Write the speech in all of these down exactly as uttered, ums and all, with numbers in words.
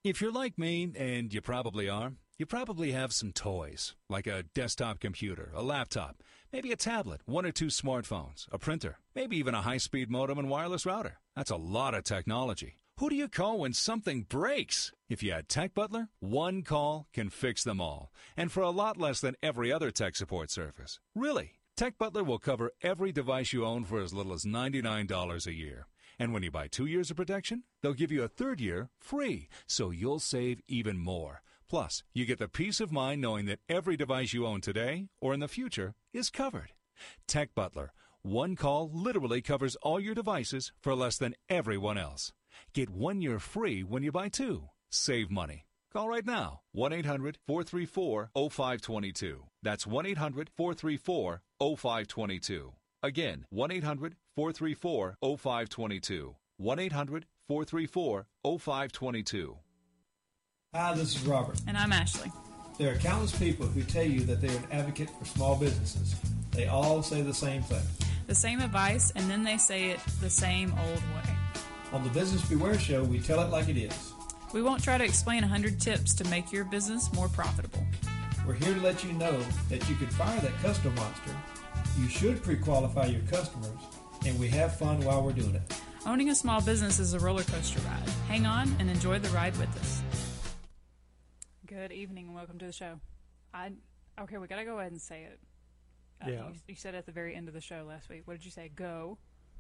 If you're like me, and you probably are, you probably have some toys, like a desktop computer, a laptop, maybe a tablet, one or two smartphones, a printer, maybe even a high-speed modem and wireless router. That's a lot of technology. Who do you call when something breaks? If you had Tech Butler, one call can fix them all, and for a lot less than every other tech support service. Really, Tech Butler will cover every device you own for as little as ninety-nine dollars a year. And when you buy two years of protection, they'll give you a third year free, so you'll save even more. Plus, you get the peace of mind knowing that every device you own today or in the future is covered. Tech Butler, one call literally covers all your devices for less than everyone else. Get one year free when you buy two. Save money. Call right now, one eight hundred, four three four, oh five two two. That's one eight hundred, four three four, oh five two two. Again, one eight hundred, four three four, oh five two two. one eight hundred, four three four, oh five two two. Hi, this is Robert. And I'm Ashley. There are countless people who tell you that they're an advocate for small businesses. They all say the same thing. The same advice, and then they say it the same old way. On the Business Beware Show, we tell it like it is. We won't try to explain one hundred tips to make your business more profitable. We're here to let you know that you could fire that custom monster, you should pre-qualify your customers, and we have fun while we're doing it. Owning a small business is a roller coaster ride. Hang on and enjoy the ride with us. Good evening and welcome to the show. I Okay, we got to go ahead and say it. Uh, Yeah. You, you said at the very end of the show last week. What did you say? Go.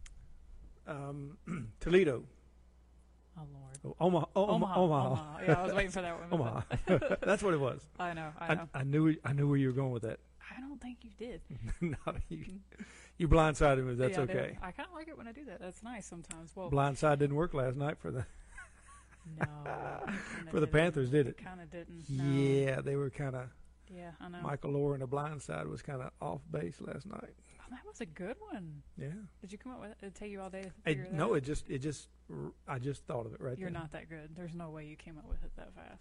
Um, Toledo. Oh, Lord. Oh, Omaha. Oh, Omaha. Omaha. Omaha. Yeah, I was waiting for that one. Omaha. That's what it was. I know. I I, know. I knew. I knew where you were going with that. I don't think you did. No, you, you blindsided me. That's Yeah, I did. okay. I kind of like it when I do that. That's nice sometimes. Well, Blindside didn't work last night for the no. for the Panthers, did it? Kind of didn't. No. Yeah, they were kind of. Yeah, I know. Michael Lohr in the Blindside was kind of off base last night. Oh, that was a good one. Yeah. Did you come up with it? Did it take you all day to It, figure that no, out? it just it just I just thought of it right You're then. not that good. There's no way you came up with it that fast.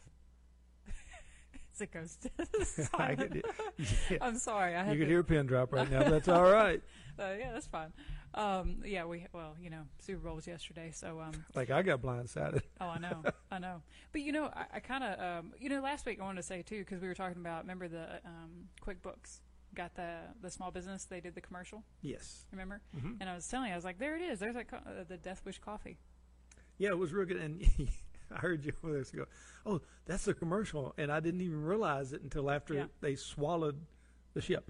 As it goes to I could, yeah. I'm sorry. I had You could to, hear a pin drop right now, but that's all right. Uh, yeah, that's fine. Um, yeah, we well, you know, Super Bowl was yesterday, so um. Like I got blindsided. Oh, I know, I know. But you know, I, I kind of um, you know, last week I wanted to say too because we were talking about remember the um, QuickBooks got the the small business they did the commercial. Yes. Remember? Mm-hmm. And I was telling you, I was like, there it is. There's like co- uh, the Death Wish coffee. Yeah, it was real good. And I heard you over there go, oh, that's the commercial. And I didn't even realize it until after Yeah. they swallowed the ship.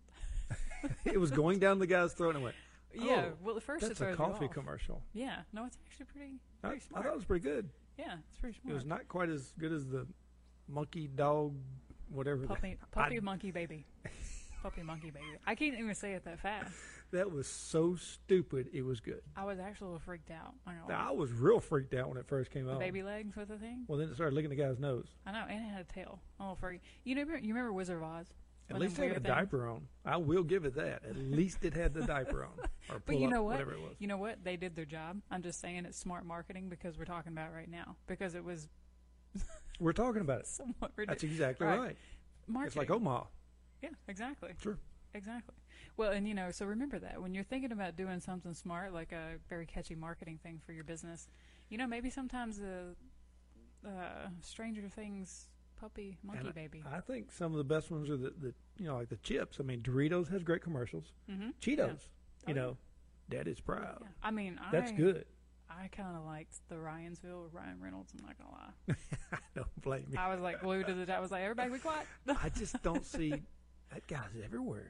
It was going down the guy's throat and I went, oh, Yeah. Well, at first it that's a throws you coffee off. commercial. Yeah. No, it's actually pretty I, pretty I smart. thought it was pretty good. Yeah, it's pretty smart. It was not quite as good as the monkey, dog, whatever. Puppy, that, puppy, I- monkey, baby. Puppy, monkey, baby. I can't even say it that fast. that was so stupid, it was good. I was actually a little freaked out. I, know, Now, I was real freaked out when it first came the out. baby legs with the thing. Well, then it started licking the guy's nose. I know, and it had a tail. I'm a little freaky. You know, you remember Wizard of Oz? At One of least it them had a weird things? diaper on. I will give it that. At least it had the diaper on. Or But you pull-up, know what? whatever it was. You know what? They did their job. I'm just saying it's smart marketing because we're talking about it right now. Because it was We're talking about it. somewhat ridiculous. That's exactly Right. right. Marketing. It's like Omaha. Yeah, exactly. Sure. Exactly. Well, and you know, so remember that when you're thinking about doing something smart, like a very catchy marketing thing for your business, you know, maybe sometimes the uh, Stranger Things puppy monkey And baby. I think some of the best ones are the, the you know, like the chips. I mean, Doritos has great commercials. mm-hmm. Cheetos, Yeah. you Oh, know, Daddy's proud. Yeah. I mean, That's I, good. I kind of liked the Ryansville with Ryan Reynolds. I'm not gonna lie. I don't blame you. I was like glued to the. I was like, everybody be quiet. I just don't see that guy's everywhere.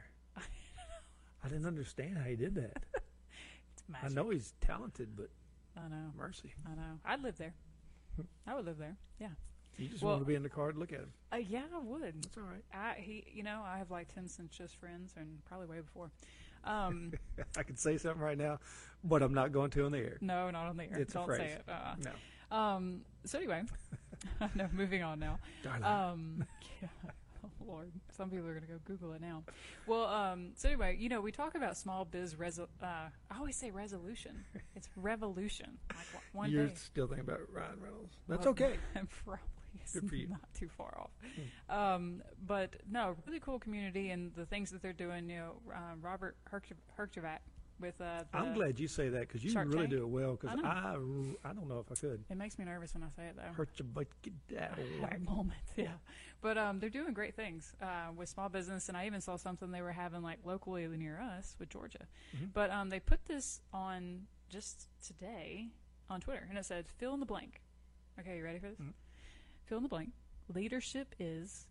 I didn't understand how he did that. It's I magic. know he's talented, but I know. mercy. I know. I'd live there. I would live there. Yeah. You just Well- want to be in the car to look at him. Uh, yeah, I would. That's all right. I he, you know, I have liked him since Just Friends, and probably way before. Um, I could say something right now, but I'm not going to on the air. no, not on the air. It's a Don't phrase. say it. Uh, No. um. So anyway, no. Moving on now. Darling. Um. Yeah. Oh Lord, some people are gonna go Google it now. Well, um. So anyway, you know, we talk about small biz resol. Uh, I always say resolution. It's revolution. Like one one You're day. still thinking about Ryan Reynolds. That's Well, okay. Probably is Good for you. not too far off. Um, but no, really cool community and the things that they're doing. You know, um, Robert Herk- Herjavec, with uh, the, I'm glad you say that because you Shark really Tank. do it well. Because I know. I, I, I don't know if I could. It makes me nervous when I say it though. Hurt your butt, get that whack. Moment, yeah. But um, they're doing great things uh, with small business, and I even saw something they were having like locally near us with Georgia. Mhm. But um, they put this on just today on Twitter, and it said, "Fill in the blank." Okay, you ready for this? Mhm. Fill in the blank. Leadership is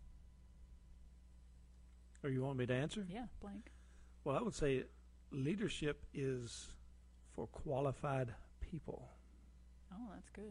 Or you want me to answer? yeah blank. Well, I would say leadership is for qualified people. Oh, that's good.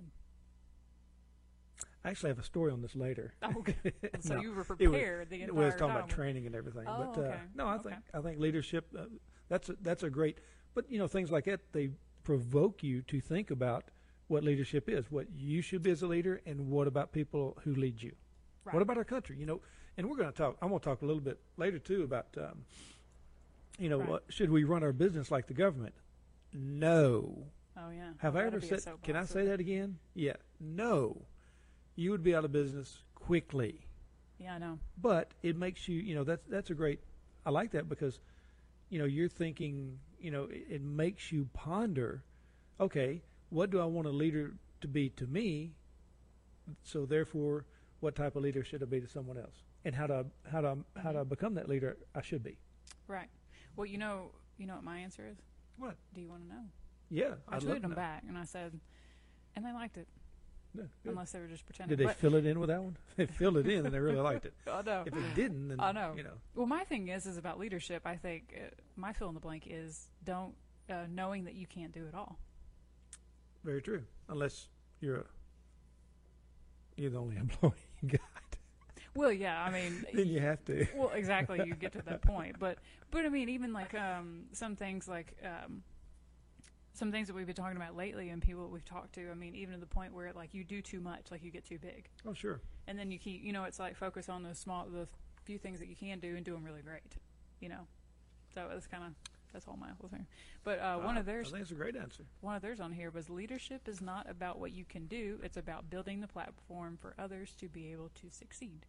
I actually have a story on this later. Oh, okay. So No, you were it was- prepared the We entire was talking time. about training and everything, Oh, but uh, okay. no, I Okay. think I think leadership. Uh, that's a, that's a great. But you know, things like that they provoke you to think about what leadership is, what you should be as a leader, and what about people who lead you. Right. What about our country? You know, and we're going to talk. I'm going to talk a little bit later too about. Um, you know, Right. what, should we run our business like the government? No. Oh yeah. Have Oh, I that'd ever be a said? soapbox, Can I wouldn't say it? that again? Yeah. No. You would be out of business quickly. Yeah, I know. But it makes you, you know, that's that's a great. I like that because, you know, you're thinking, you know, it, it makes you ponder. Okay, what do I want a leader to be to me? So therefore, what type of leader should I be to someone else? And how do I, how do I, how do I become that leader I should be? Right. Well, you know, you know what my answer is. What? Do you want to know? Yeah, I I'd love tweeted to them know. back, and I said, and they liked it, Yeah, good. unless they were just pretending. Did they But- fill it in with that one? They filled it in and they really liked it. I know. If it didn't, then I know. you know. Well, my thing is, is about leadership. I think uh, my fill in the blank is don't uh, knowing that you can't do it all. Very true. Unless you're a, you're the only employee you got, Well, yeah, I mean, then you have to. well, exactly. You get to that point, but but I mean, even like um, some things like um, some things that we've been talking about lately, and people that we've talked to. I mean, even to the point where like you do too much, like you get too big, Oh, sure. and then you keep, you know, it's like focus on the small, the few things that you can do and do them really great, you know. So that's kind of that's all my whole thing. But uh, one Uh, of theirs, I think it's a great answer. one of theirs on here was leadership is not about what you can do; it's about building the platform for others to be able to succeed.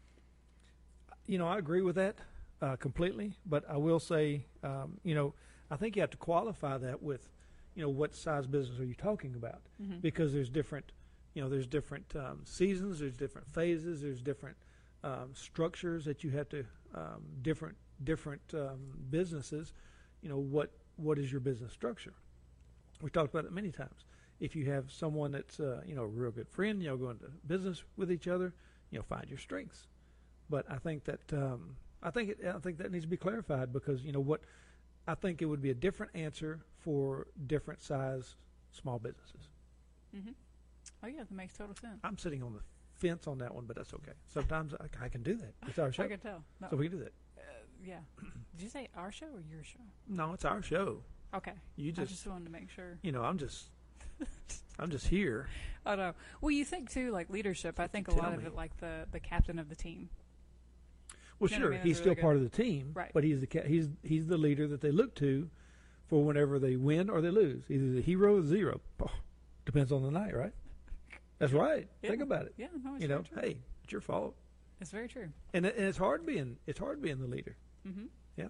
You know, I agree with that uh, completely, but I will say, um, you know, I think you have to qualify that with, you know, what size business are you talking about? Mm-hmm. Because there's different, you know, there's different um, seasons, there's different phases, there's different um, structures that you have to, um, different different um, businesses. You know, what what is your business structure? We talked about it many times. If you have someone that's, uh, you know, a real good friend, you know, going to business with each other, you know, find your strengths. But I think that um, I think it, I think that needs to be clarified because you know what I think it would be a different answer for different size small businesses. Mm-hmm. Oh yeah, that makes total sense. I'm sitting on the fence on that one, but that's okay. Sometimes I, I can do that. It's our show, I can tell. No, so we can do that. uh, yeah. Did you say our show or your show? No, it's our show. Okay. You I just, just wanted to make sure. you know, I'm just, I'm just here. I know. Well, you think too, like leadership. I think a Tell lot of me. it, like the the captain of the team. Well, You know what I sure, mean? he's That's still really part of the team, Right. but he's the ca- he's he's the leader that they look to for whenever they win or they lose. Either the hero or the zero. Oh, depends on the night, right? That's right. Yeah. Think about it. Yeah, no, it's You very know, true. hey, it's your fault, It's very true. and it, and it's hard being it's hard being the leader. Mm-hmm.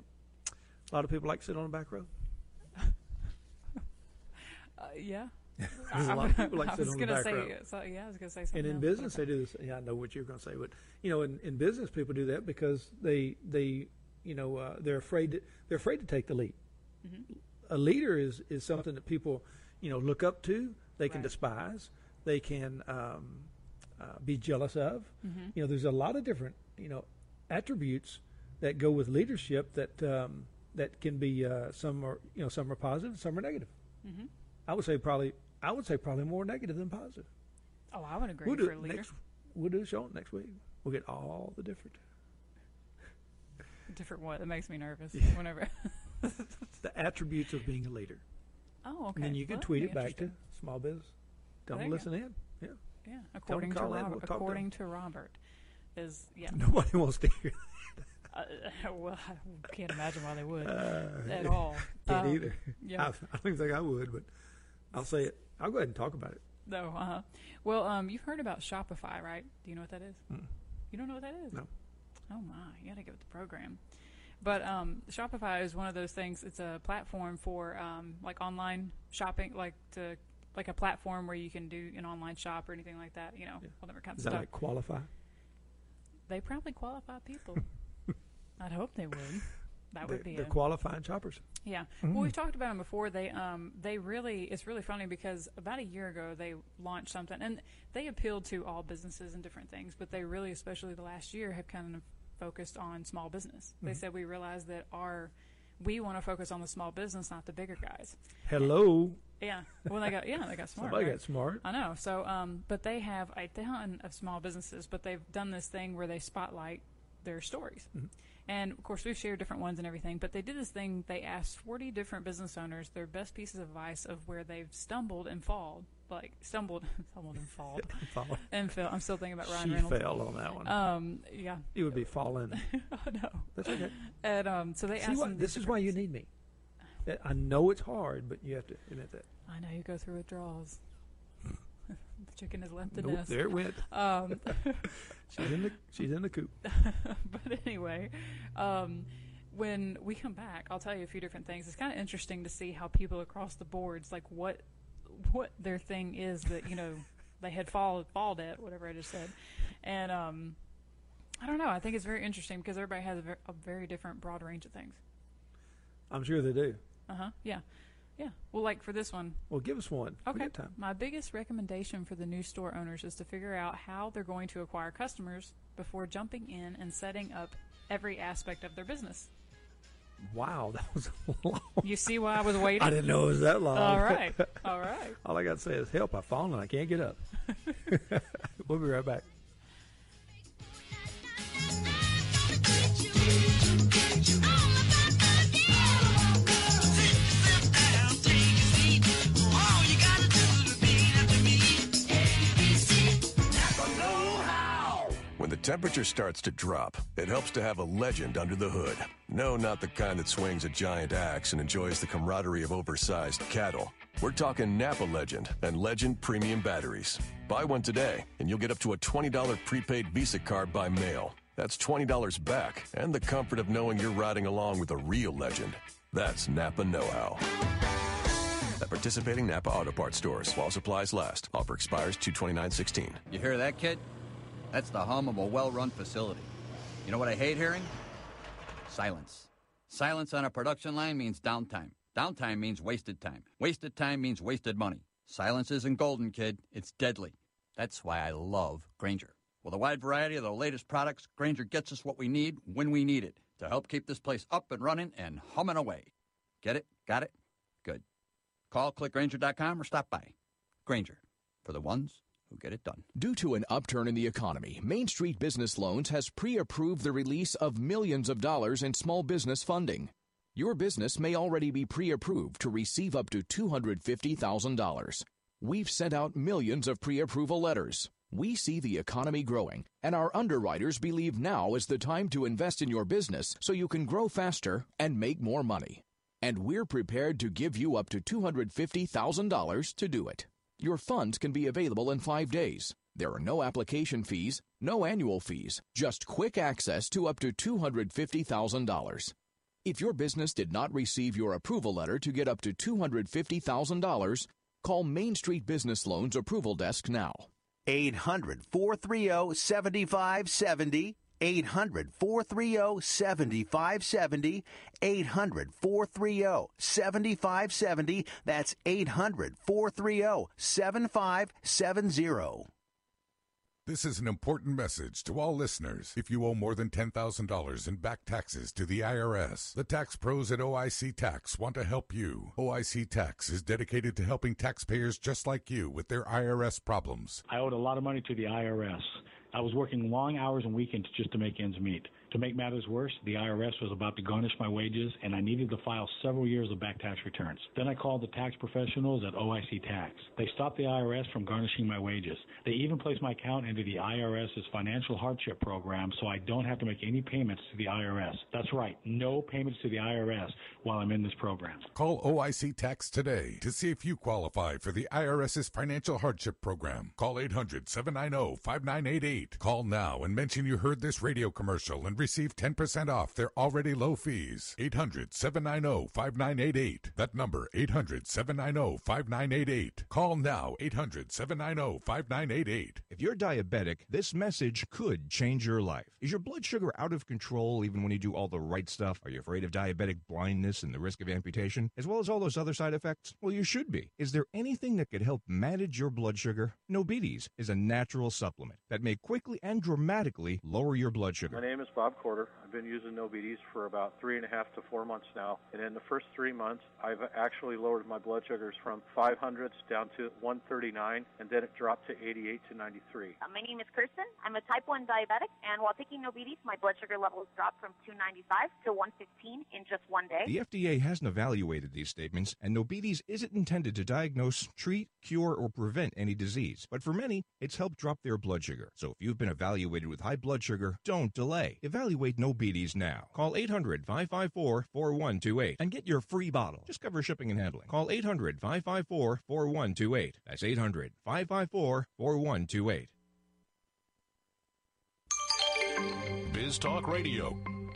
A lot of people like to sit on the back row. Uh, yeah. There's a I- lot of people like I to sit was on the gonna back say, row. So, yeah, I was gonna say something. And in else. business, they do this. Yeah, I know what you're going to say, but you know, in, in business, people do that because they they you know uh, they're afraid to, they're afraid to take the lead. Mhm. A leader is is something that people you know look up to. They can Right. despise. They can um, uh, be jealous of. Mhm. You know, there's a lot of different you know attributes that go with leadership that um, that can be uh, some are you know some are positive, some are negative. Mhm. I would say probably I would say probably more negative than positive. Oh, I would agree We'll do for a it leader. next. We'll do a show next week. We'll get all the different Different what? That makes me nervous. Yeah. Whenever. the attributes of being a leader, Oh, okay. and then you can Well, tweet that'd it be back to interesting. small biz. Tell There them you listen in. Yeah, Yeah, according to call in, Robert. we'll talk to according to Robert, is yeah. nobody wants to hear Uh, well, I can't imagine why they would that. Uh, at all. Can't Um, either. Yeah. I, I don't even think I would, but I'll say it. I'll go ahead and talk about it. No. Uh huh. Well, um, you've heard about Shopify, right? Do you know what that is? Mm. You don't know what that is? No. Oh my, you gotta get with the program. But um, Shopify is one of those things. It's a platform for um, like online shopping, like to like a platform where you can do an online shop or anything like that. You know, Yeah. all different kinds Does of that stuff. like qualify? They probably qualify people. I'd hope they would. That would They- be They're a, qualifying shoppers. yeah. Mm. Well, we've talked about them before. They um they really it's really funny because about a year ago they launched something and they appealed to all businesses and different things, but they really, especially the last year, have kind of focused on small business. They Mhm. said we realized that our we want to focus on the small business, not the bigger guys. Hello. Yeah. Well, they got yeah they got smart. Somebody right? got smart. I know. So, um, but they have a ton of small businesses, but they've done this thing where they spotlight their stories. Mhm. And of course, we've shared different ones and everything, but they did this thing. They asked forty different business owners their best pieces of advice of where they've stumbled and fall, like stumbled, stumbled and fall, Follow. and fell. I'm still thinking about Ryan She Reynolds. fell on that one. Um, yeah. you would be falling. Oh no. That's okay. And um, so they See asked what, them this these is why you different- need me. I know it's hard, but you have to admit that. I know you go through withdrawals. The chicken has left the Nope, nest. there it went. Um, She's in the she's in the coop. but anyway, um, when we come back, I'll tell you a few different things. It's kind of interesting to see how people across the boards, like what what their thing is that, you know, they had fall, falled at, whatever I just said. And um, I don't know. I think it's very interesting because everybody has a, ver- a very different, broad range of things. I'm sure they do. Uh-huh. Yeah. Yeah. Well, like for this one, Well, give us one. We okay. got time. My biggest recommendation for the new store owners is to figure out how they're going to acquire customers before jumping in and setting up every aspect of their business. Wow, that was long. You see why I was waiting? I didn't know it was that long. All right. All right. All I got to say is help. I've fallen and I can't get up. We'll be right back. When the temperature starts to drop, it helps to have a legend under the hood. No, not the kind that swings a giant axe and enjoys the camaraderie of oversized cattle. We're talking Napa Legend and Legend Premium Batteries. Buy one today, and you'll get up to a twenty dollars prepaid Visa card by mail. That's twenty dollars back, and the comfort of knowing you're riding along with a real legend. That's Napa know-how. At participating Napa Auto Parts stores while supplies last. Offer expires two twenty-nine sixteen. You hear that, kid? That's the hum of a well-run facility. You know what I hate hearing? Silence. Silence on a production line means downtime. Downtime means wasted time. Wasted time means wasted money. Silence isn't golden, kid. It's deadly. That's why I love Grainger. With a wide variety of the latest products, Grainger gets us what we need when we need it to help keep this place up and running and humming away. Get it? Got it? Good. Call click grainger dot com or stop by. Grainger, for the ones who get it done. Due to an upturn in the economy, Main Street Business Loans has pre-approved the release of millions of dollars in small business funding. Your business may already be pre-approved to receive up to two hundred fifty thousand dollars. We've sent out millions of pre-approval letters. We see the economy growing, and our underwriters believe now is the time to invest in your business so you can grow faster and make more money. And we're prepared to give you up to two hundred fifty thousand dollars to do it. Your funds can be available in five days. There are no application fees, no annual fees, just quick access to up to two hundred fifty thousand dollars. If your business did not receive your approval letter to get up to two hundred fifty thousand dollars, call Main Street Business Loans Approval Desk now. eight hundred, four three zero, seven five seven zero. eight hundred, four three zero, seven five seven zero. eight hundred, four three zero, seven five seven zero. That's eight hundred, four three zero, seven five seven zero. This is an important message to all listeners. If you owe more than ten thousand dollars in back taxes to the I R S, the tax pros at O I C Tax want to help you. O I C Tax is dedicated to helping taxpayers just like you with their I R S problems. I owed a lot of money to the I R S. I was working long hours and weekends just to make ends meet. To make matters worse, the I R S was about to garnish my wages, and I needed to file several years of back tax returns. Then I called the tax professionals at O I C Tax. They stopped the I R S from garnishing my wages. They even placed my account into the IRS's financial hardship program so I don't have to make any payments to the I R S. That's right, no payments to the I R S while I'm in this program. Call O I C Tax today to see if you qualify for the IRS's financial hardship program. Call eight hundred, seven nine zero, five nine eight eight. Call now and mention you heard this radio commercial and and receive ten percent off their already low fees. eight hundred, seven nine zero, five nine eight eight. That number, eight hundred, seven nine zero, five nine eight eight. Call now, eight hundred, seven nine zero, five nine eight eight. If you're diabetic, this message could change your life. Is your blood sugar out of control even when you do all the right stuff? Are you afraid of diabetic blindness and the risk of amputation, as well as all those other side effects? Well, you should be. Is there anything that could help manage your blood sugar? Nobetes is a natural supplement that may quickly and dramatically lower your blood sugar. My name is Bob Corder. I've been using Nobetes for about three and a half to four months now. And in the first three months, I've actually lowered my blood sugars from five hundreds down to one thirty-nine, and then it dropped to eighty-eight to ninety-three. Uh, my name is Kirsten. I'm a type one diabetic, and while taking Nobetes, my blood sugar levels dropped from two ninety-five to one fifteen in just one day. The F D A hasn't evaluated these statements, and Nobetes isn't intended to diagnose, treat, cure, or prevent any disease. But for many, it's helped drop their blood sugar. So if you've been evaluated with high blood sugar, don't delay. Evaluate Nobetes now. Call eight hundred, five five four, four one two eight and get your free bottle. Just cover shipping and handling. Call eight hundred, five five four, four one two eight. That's eight hundred, five five four, four one two eight. Biz Talk Radio.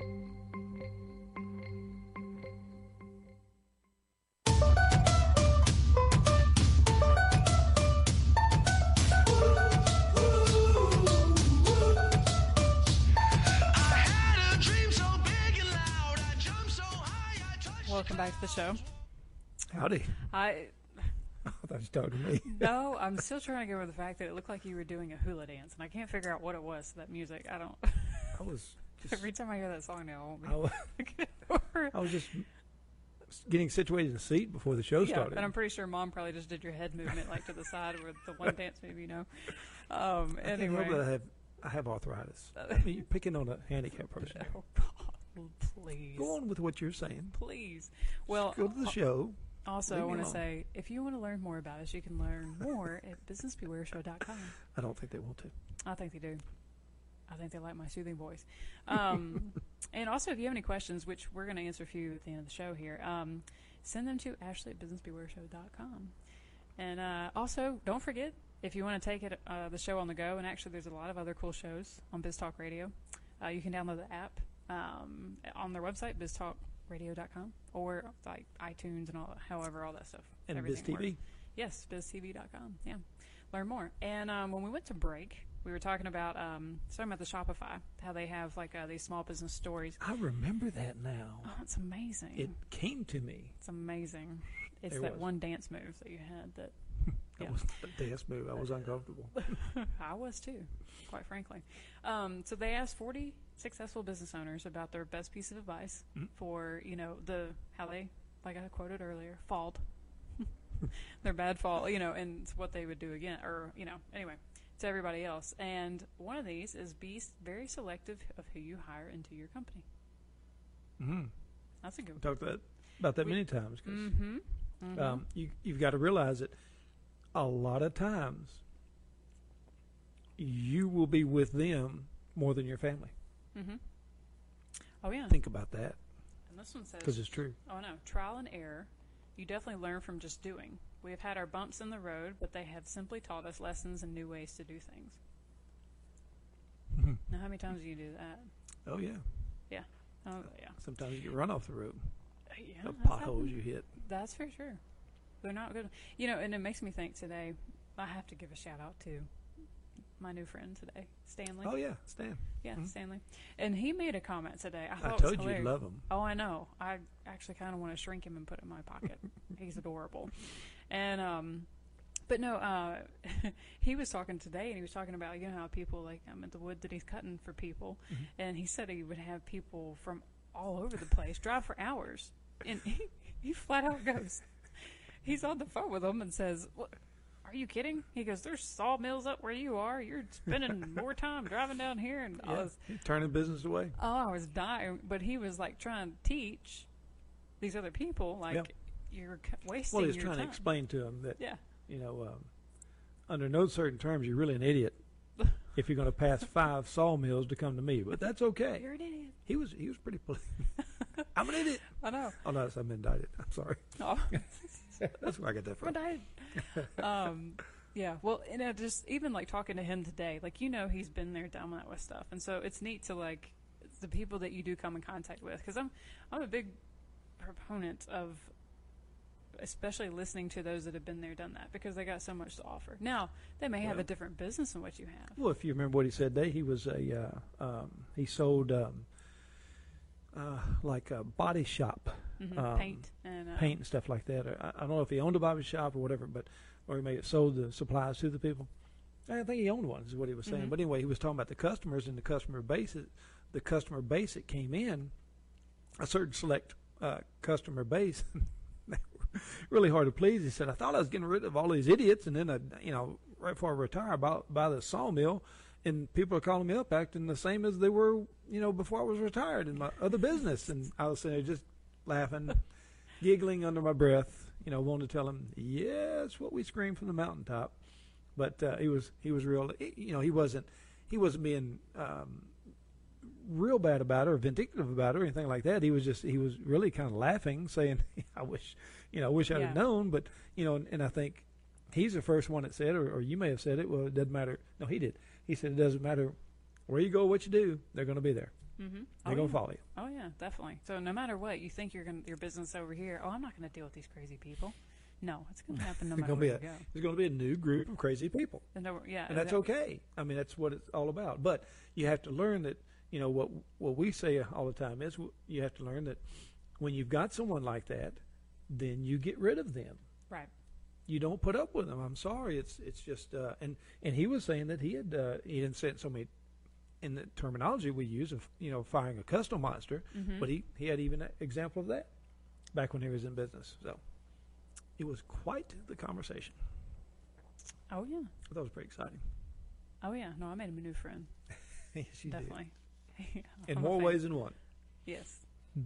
Welcome back to the show. Howdy. I I thought you were talking to me. No, I'm still trying to get over the fact that it looked like you were doing a hula dance, and I can't figure out what it was, that music. I don't... I was just, Every time I hear that song now, I was, I was just getting situated in the seat before the show yeah, started. and I'm pretty sure Mom probably just did your head movement like to the side with the one dance move, you know. Um, I can't anyway. remember that I have, I have arthritis. I mean, you're picking on a handicapped person. Oh, God, please. Go on with what you're saying. Please. Well, Just go to the show. Also, Leave I me want to alone. say, if you want to learn more about us, you can learn more at business beware show dot com. I don't think they want to. I think they do. I think they like my soothing voice. Um, and also, if you have any questions, which we're going to answer a few at the end of the show here, um, send them to Ashley at business beware show dot com. And uh, also, don't forget, if you want to take it uh, the show on the go, and actually there's a lot of other cool shows on BizTalk Radio, uh, you can download the app um, on their website, biz talk radio dot com, or like iTunes and all, however, all that stuff. And everything BizTV? works. Yes, biz t v dot com. Yeah, learn more. And um, when we went to break, we were talking about um, talking about the Shopify, how they have like uh, these small business stories. I remember that now. Oh, it's amazing. It came to me. It's amazing. It's There that was. one dance move that you had that. That Yeah. was a dance move. I was uncomfortable. I was too, quite frankly. Um, so they asked forty successful business owners about their best piece of advice Mhm. for, you know, the how they, like I quoted earlier, fault. Their bad fall, you know, and it's what they would do again, or, you know, anyway, to everybody else. And one of these is be s- very selective of who you hire into your company. Mm-hmm. That's a good one. Talked that, about that We- many times. 'Cause, Mm-hmm. Mm-hmm. um, you, you've got to realize that a lot of times you will be with them more than your family. mm-hmm. Oh, yeah. Think about that, And this one says, because it's true. oh no, trial and error. You definitely learn from just doing. We have had our bumps in the road, but they have simply taught us lessons and new ways to do things. Mhm. Now, how many times do you do that? Oh, yeah. Yeah. Oh, yeah. Sometimes you get run off the road. Uh, yeah The that's potholes happened. you hit. That's for sure. They're not good. You know, and it makes me think today, I have to give a shout out to my new friend today, Stanley. Oh, yeah, Stan. Yeah, Mhm. Stanley. And he made a comment today. I, I thought it was told you you'd hilarious. love him. Oh, I know. I actually kind of want to shrink him and put him in my pocket. He's adorable. And, um, but no, uh, he was talking today, and he was talking about, you know, how people, like, um, at the wood that he's cutting for people, Mhm. and he said he would have people from all over the place drive for hours. And he, he flat out goes, he's on the phone with them and says, what? Are you kidding? He goes, there's sawmills up where you are. You're spending more time driving down here. And I Yeah, was, you're turning business away. oh, I was dying. But he was like trying to teach these other people, like, Yeah. you're c- wasting Well, he's your trying time. to explain to them that, Yeah. you know, um, under no certain terms, you're really an idiot if you're going to pass five sawmills to come to me. But that's okay. You're an idiot. He was he was pretty pleased. I'm an idiot. I know. Oh, no, I'm indicted. I'm sorry. Oh. That's where I get that from. But I, um, yeah. Well, and uh, just even like talking to him today, like, you know, he's been there, done that with stuff, and so it's neat to like the people that you do come in contact with. Because I'm, I'm a big proponent of especially listening to those that have been there, done that, because they got so much to offer. Now, they may have Well- a different business than what you have. Well, if you remember what he said today, he was a uh, um, he sold um, uh, like a body shop, Mhm, um, paint and, uh, paint and stuff like that. Or, I, I don't know if he owned a body shop or whatever, but or he may have sold the supplies to the people. I think he owned one, is what he was saying. Mhm. But anyway, he was talking about the customers and the customer base. The customer base that came in, a certain select uh, customer base. They were really hard to please. He said, I thought I was getting rid of all these idiots, and then, I, you know, right before I retire, buy, buy the sawmill, and people are calling me up acting the same as they were, you know, before I was retired in my other business. And I was sitting there just laughing, giggling under my breath, you know, wanting to tell him, yeah, it's what we scream from the mountaintop. But uh, he was he was real, you know, he wasn't he wasn't being um, real bad about it or vindictive about it or anything like that. He was just he was really kind of laughing, saying, I wish, you know, I wish I'd Yeah. have known. But you know, and, and I think he's the first one that said, or, or you may have said it. Well, it doesn't matter. No, he did. He said it doesn't matter where you go, what you do. They're going to be there. Mm-hmm. They're Oh, going yeah. to follow you. Oh yeah, definitely. So no matter what, you think you're going your business over here. Oh, I'm not going to deal with these crazy people. No, it's going to happen no There's matter gonna be where a, you go. there's going to be a new group of crazy people. And no- yeah, and that's that- okay. I mean, that's what it's all about. But you have to learn that, you know, what what we say all the time is you have to learn that when you've got someone like that, then you get rid of them. Right. You don't put up with them. I'm sorry. It's it's just uh, and and he was saying that he had uh, he didn't say it so many in the terminology we use of, you know, firing a custom monster, Mhm. but he he had even an example of that back when he was in business. So it was quite the conversation. Oh yeah. That was pretty exciting. Oh yeah. No, I made him a new friend. Yes, you did. Definitely. In I'm a more fan. ways than one. Yes.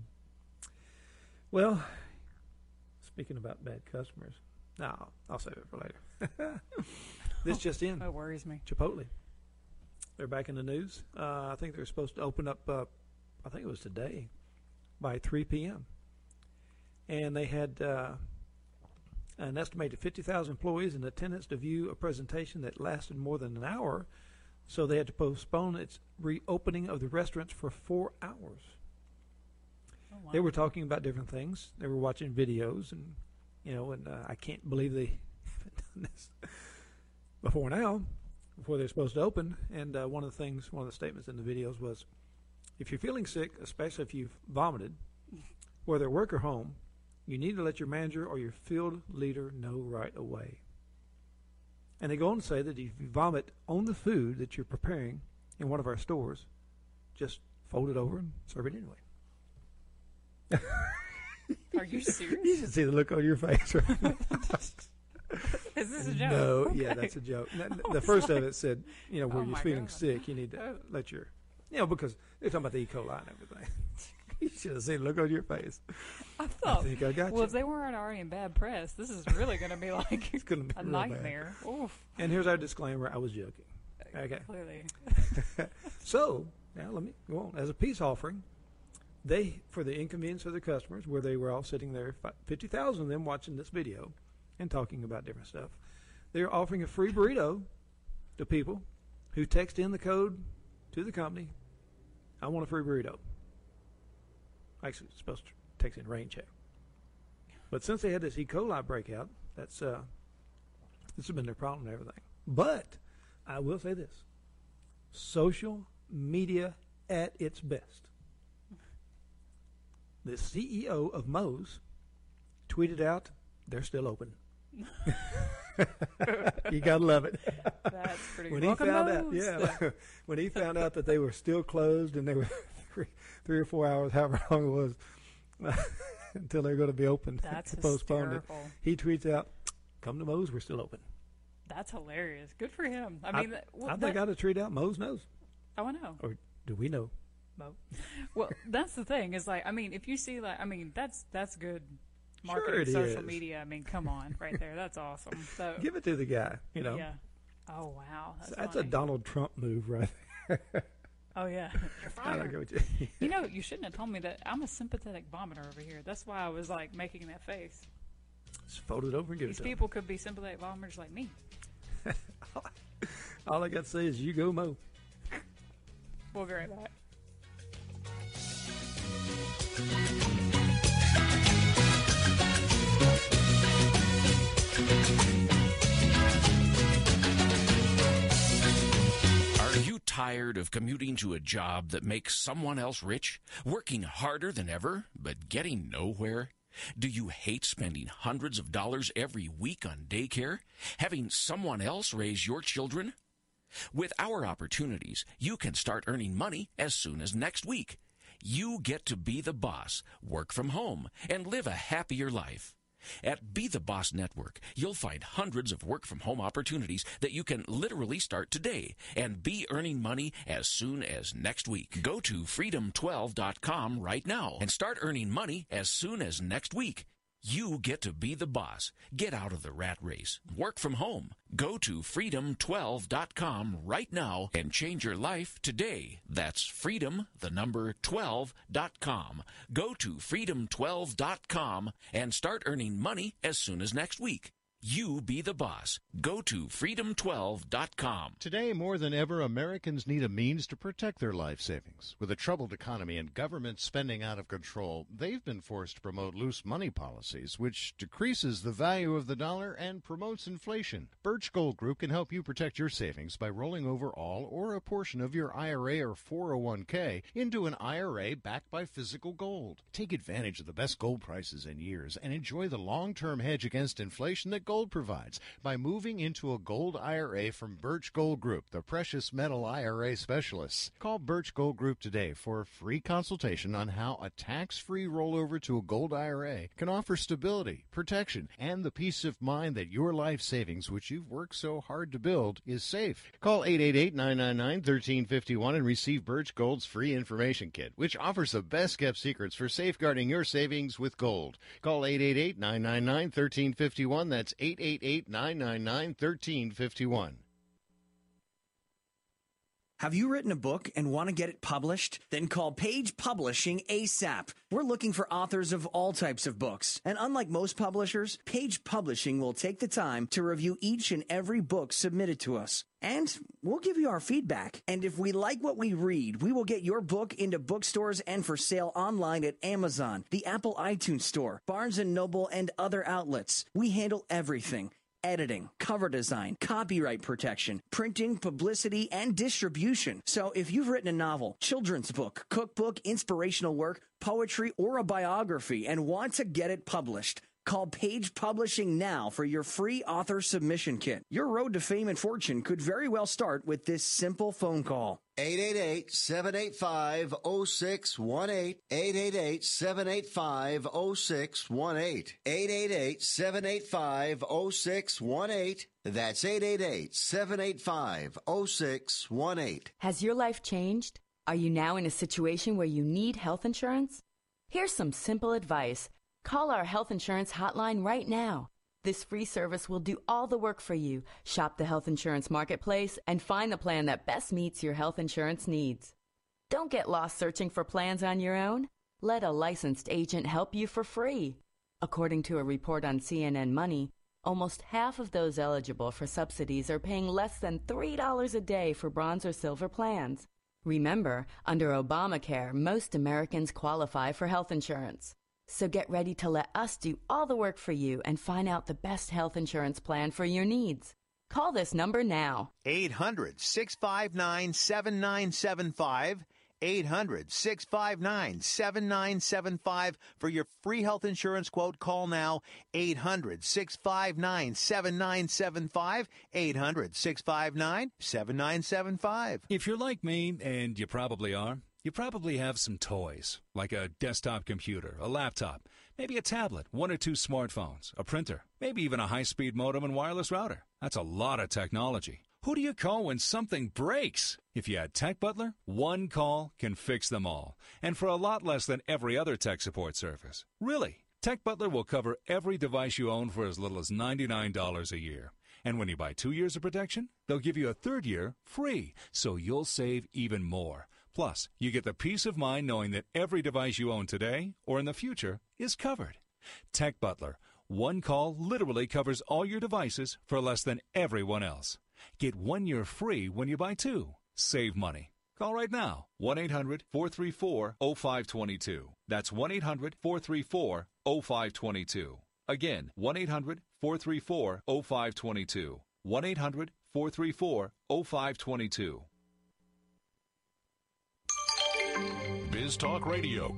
Well, speaking about bad customers, no, I'll save it for later. This just in. That worries me. Chipotle. They're back in the news. Uh, I think they're supposed to open up, uh, I think it was today, by three p.m. And they had uh, an estimated fifty thousand employees in attendance to view a presentation that lasted more than an hour. So they had to postpone its reopening of the restaurants for four hours. Oh, wow. They were talking about different things. They were watching videos, and you know, and uh, I can't believe they haven't done this before now, before they're supposed to open. And uh, one of the things, one of the statements in the videos was, if you're feeling sick, especially if you've vomited, whether at work or home, you need to let your manager or your field leader know right away. And they go on to say that if you vomit on the food that you're preparing in one of our stores, just fold it over and serve it anyway. Are you serious? You should see the look on your face. Right? Is this a joke? No, Okay. yeah, that's a joke. No, I the was first like- of it said, you know, where Oh you're my feeling God. sick, you need to Oh. let your, you know, because they're talking about the E. coli and everything. You should have seen the look on your face. I thought. think I got well, you. if they weren't already in bad press, this is really going to be like It's gonna be a real bad. nightmare. Oof. And here's our disclaimer. I was joking. Okay. Clearly. So, now let me go on. As a peace offering, they, for the inconvenience of their customers, where they were all sitting there, fi- fifty thousand of them watching this video and talking about different stuff, they're offering a free burrito to people who text in the code to the company, I want a free burrito. Actually, it's supposed to text in rain check. But since they had this E. coli breakout, that's uh, this has been their problem and everything. But I will say this. Social media at its best. The C E O of Moe's tweeted out, they're still open. You gotta love it. That's pretty when good. he Welcome found out, Moe's. yeah, when he found out that they were still closed and they were three, three or four hours, however long it was, until they're going to be open, That's postponed it. hysterical. He tweets out, "Come to Moe's, we're still open." That's hilarious. Good for him. I mean, that, well, I think that- I'd have tweeted out, "Moe's knows," oh, I know. or do we know? Mo. Well, that's the thing. Is like, I mean, if you see, like, I mean, that's that's good marketing, Sure it social is. media. I mean, come on, right there. That's awesome. So Give it to the guy, you know. Yeah. Oh wow. That's, That's a funny. Donald Trump move, right there. Oh yeah. You're I don't fired. go with you. You know, you shouldn't have told me that. I'm a sympathetic vomiter over here. That's why I was like making that face. Just fold it over and give These it to him. people could be sympathetic vomiters like me. All I got to say is, you go, Mo. We'll be right back. tired of commuting to a job that makes someone else rich? Working harder than ever, but getting nowhere? Do you hate spending hundreds of dollars every week on daycare? Having someone else raise your children? With our opportunities, you can start earning money as soon as next week. You get to be the boss, work from home, and live a happier life. At Be the Boss Network, you'll find hundreds of work-from-home opportunities that you can literally start today and be earning money as soon as next week. Go to freedom twelve dot com right now and start earning money as soon as next week. You get to be the boss. Get out of the rat race. Work from home. Go to freedom twelve dot com right now and change your life today. That's freedom, the number twelve dot com. Go to freedom twelve dot com and start earning money as soon as next week. You be the boss. Go to freedom twelve dot com. Today, more than ever, Americans need a means to protect their life savings. With a troubled economy and government spending out of control, they've been forced to promote loose money policies, which decreases the value of the dollar and promotes inflation. Birch Gold Group can help you protect your savings by rolling over all or a portion of your I R A or four oh one k into an I R A backed by physical gold. Take advantage of the best gold prices in years and enjoy the long-term hedge against inflation that gold provides by moving into a gold I R A from Birch Gold Group, the precious metal I R A specialists. Call Birch Gold Group today for a free consultation on how a tax-free rollover to a gold I R A can offer stability, protection, and the peace of mind that your life savings, which you've worked so hard to build, is safe. Call eight eight eight, nine nine nine, one three five one and receive Birch Gold's free information kit, which offers the best-kept secrets for safeguarding your savings with gold. Call eight eight eight, nine nine nine, one three five one. That's eight eight eight, nine nine nine, one three five one. Have you written a book and want to get it published? Then call Page Publishing ASAP. We're looking for authors of all types of books. And unlike most publishers, Page Publishing will take the time to review each and every book submitted to us. And we'll give you our feedback. And if we like what we read, we will get your book into bookstores and for sale online at Amazon, the Apple iTunes Store, Barnes and Noble, and other outlets. We handle everything. Editing, cover design, copyright protection, printing, publicity, and distribution. So if you've written a novel, children's book, cookbook, inspirational work, poetry, or a biography and want to get it published, call Page Publishing now for your free author submission kit. Your road to fame and fortune could very well start with this simple phone call. eight eight eight, seven eight five, zero six one eight. eight eight eight, seven eight five, zero six one eight. eight eight eight, seven eight five, zero six one eight. That's eight eight eight, seven eight five, zero six one eight. Has your life changed? Are you now in a situation where you need health insurance? Here's some simple advice. Call our health insurance hotline right now. This free service will do all the work for you. Shop the health insurance marketplace and find the plan that best meets your health insurance needs. Don't get lost searching for plans on your own. Let a licensed agent help you for free. According to a report on C N N Money, almost half of those eligible for subsidies are paying less than three dollars a day for bronze or silver plans. Remember, under Obamacare, most Americans qualify for health insurance. So get ready to let us do all the work for you and find out the best health insurance plan for your needs. Call this number now. eight hundred, six five nine, seven nine seven five. eight hundred, six five nine, seven nine seven five. For your free health insurance quote, call now. eight hundred, six five nine, seven nine seven five. eight hundred, six five nine, seven nine seven five. If you're like me, and you probably are, you probably have some toys, like a desktop computer, a laptop, maybe a tablet, one or two smartphones, a printer, maybe even a high-speed modem and wireless router. That's a lot of technology. Who do you call when something breaks? If you had Tech Butler, one call can fix them all, and for a lot less than every other tech support service. Really, Tech Butler will cover every device you own for as little as ninety-nine dollars a year. And when you buy two years of protection, they'll give you a third year free, so you'll save even more. Plus, you get the peace of mind knowing that every device you own today or in the future is covered. Tech Butler. One call literally covers all your devices for less than everyone else. Get one year free when you buy two. Save money. Call right now. one eight hundred, four three four, zero five two two. That's one eight hundred, four three four, zero five two two. Again, one eight hundred, four three four, zero five two two. one eight hundred, four three four, zero five two two. Biz Talk Radio.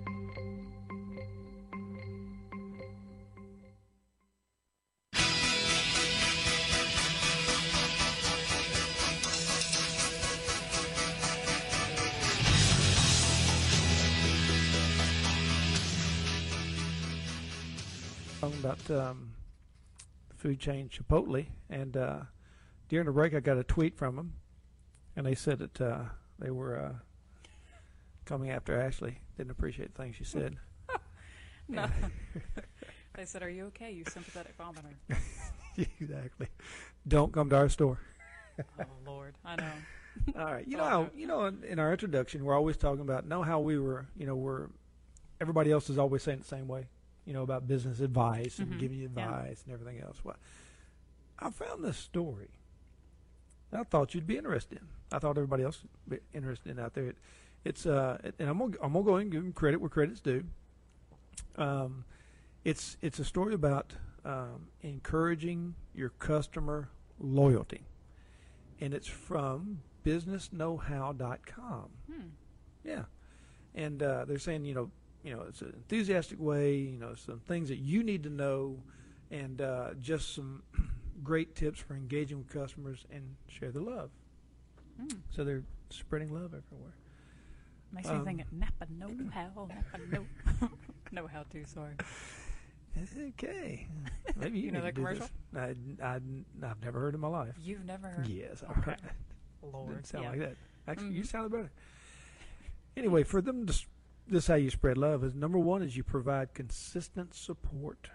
Talking about um, the food chain Chipotle, and uh, during the break I got a tweet from them, and they said that uh, they were uh, coming after Ashley. Didn't appreciate the things she said. No. They said, "Are you okay, you sympathetic vomiter?" Exactly. Don't come to our store. Oh Lord, I know. All right, you know, how, you know, in, in our introduction, we're always talking about know how we were, you know, we're everybody else is always saying it the same way. You know, about business advice and Mhm. giving you advice Yeah. and everything else. Well, I found this story I thought you'd be interested in. I thought everybody else would be interested in out there. It, it's uh, it, and I'm gonna I'm gonna go ahead and give them credit where credit's due. Um, it's it's a story about um, encouraging your customer loyalty, and it's from business know how dot com. Hmm. Yeah, and uh, they're saying you know. You know, it's an enthusiastic way, you know, some things that you need to know, and uh, just some great tips for engaging with customers and share the love. Mm. So they're spreading love everywhere. Makes Um, me think of Napa know-how, Napa know, know-how to, sorry. Okay. Maybe you, You know need that to do commercial? this. I, I, I've never heard it in my life. You've never heard? Yes, I've Okay. heard it. Lord, Didn't sound yeah. like that. Actually, you Mhm. sounded better. Anyway, for them to, s- this is how you spread love. Is number one is you provide consistent support.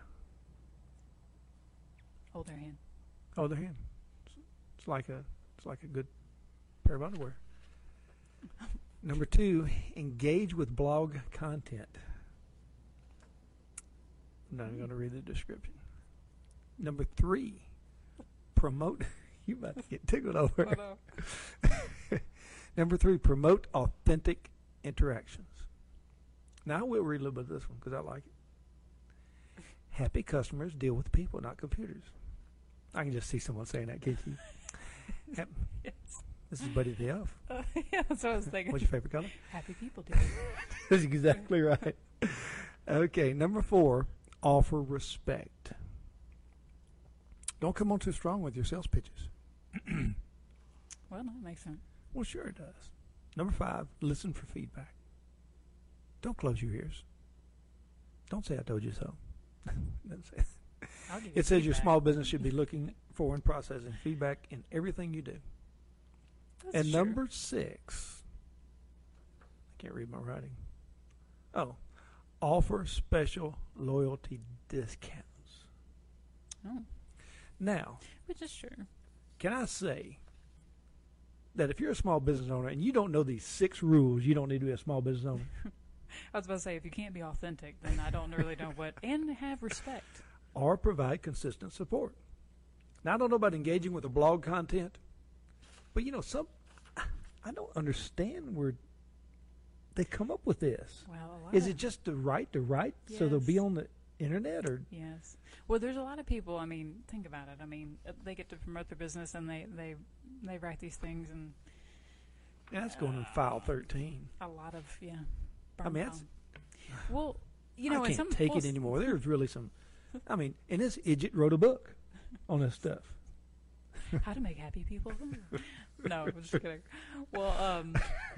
Hold their hand. Hold their hand. It's, it's like a it's like a good pair of underwear. Number two, engage with blog content. I'm not even going to read the description. Number three, promote. You about to get tickled over. Oh, no. Number three, promote authentic interactions. Now, I will read a little bit of this one because I like it. Happy customers deal with people, not computers. I can just see someone saying that, can't you? Hap- Yes. This is Buddy the Elf. Uh, yeah, that's what I was thinking. What's your favorite color? Happy people do. That's exactly right. Okay, number four, offer respect. Don't come on too strong with your sales pitches. Well, that makes sense. Well, sure it does. Number five, listen for feedback. Don't close your ears. Don't say I told you so. Doesn't say- I'll give you It says your feedback. small business should be looking for and processing feedback in everything you do. That's and true. number six, I can't read my writing. Oh, offer special loyalty discounts. Oh. Now, Which is true. can I say that if you're a small business owner and you don't know these six rules, you don't need to be a small business owner? I was about to say, if you can't be authentic, then I don't really know what. And have respect. Or provide consistent support. Now, I don't know about engaging with the blog content, but, you know, some I don't understand where they come up with this. Well, a lot Is of- it just the right to write so they'll be Yes. on the internet? Or Yes. Well, there's a lot of people. I mean, think about it. I mean, uh, they get to promote their business, and they they they write these things, and yeah, that's going in file thirteen. a lot of yeah. I burn mean, down. that's, well, you know, I and can't some take well, it anymore. There's really some. I mean, and this idiot wrote a book on this stuff. How to make happy people? No, I'm just kidding. Well, um,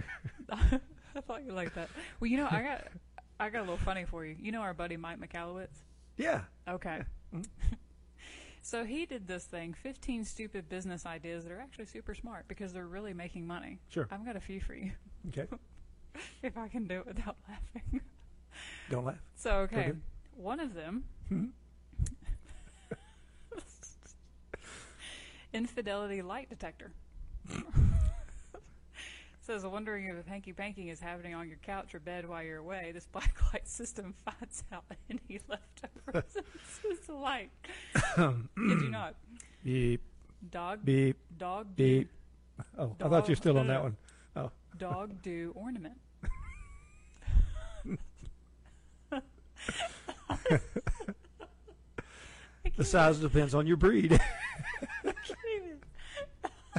I thought you liked that. Well, you know, I got I got a little funny for you. You know our buddy Mike McAllowitz? Yeah. Okay. So he did this thing, fifteen stupid business ideas that are actually super smart because they're really making money. Sure. I've got a few for you. Okay. If I can do it without laughing. Don't laugh. So, okay. Go ahead. One of them, Mhm. infidelity light detector. Says, wondering if hanky panking is happening on your couch or bed while you're away. This black light system finds out any leftovers and sends a light. Did you not? Beep. Dog. Beep. Dog. Beep. Oh, I thought you were still no, on no, that no. one. Oh. Dog do ornament. The size depends on your breed.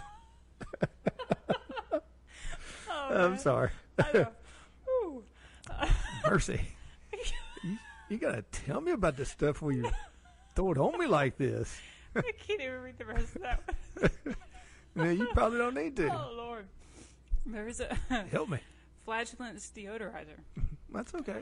Oh, I'm man. sorry. I know. Ooh. Mercy. you, you got to tell me about this stuff where you throw it on me like this. I can't even read the rest of that one. No, you probably don't need to. Oh, Lord. There's a Help me. flatulence deodorizer. That's okay.